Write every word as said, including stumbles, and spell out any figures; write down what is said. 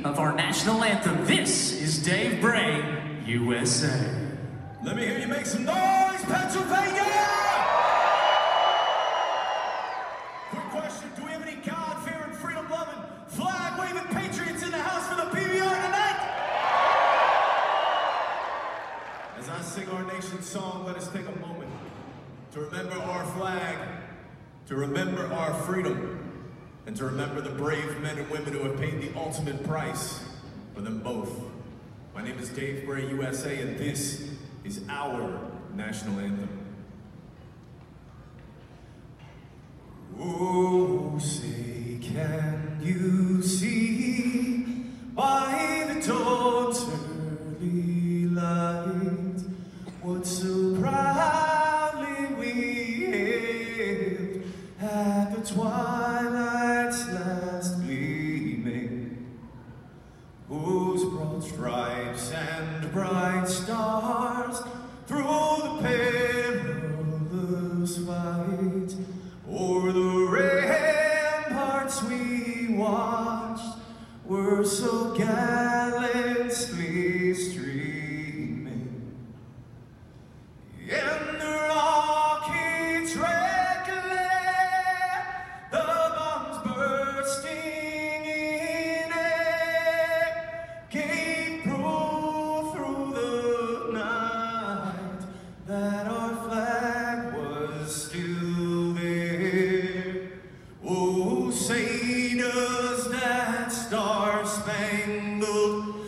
of our national anthem. This is Dave Bray, U S A. Let me hear you make some noise, Pennsylvania! Quick question, do we have any God-fearing, freedom-loving, flag-waving patriots in the house for the P B R tonight? As I sing our nation's song, let us take a moment to remember our flag, to remember our freedom, and to remember the brave men and women who have paid the ultimate price for them both. My name is Dave Bray, U S A, and this is our national anthem. Oh, say, can you see by the dawn's early light what so proudly we hailed at the twilight's last gleaming, whose broad stripes and bright stars through the perilous fight o'er the ramparts we watched were so gallantly streaming. In the rocket's red glare, the bombs bursting in air gave proof through the night that our flag was still there. Oh, say does that star-spangled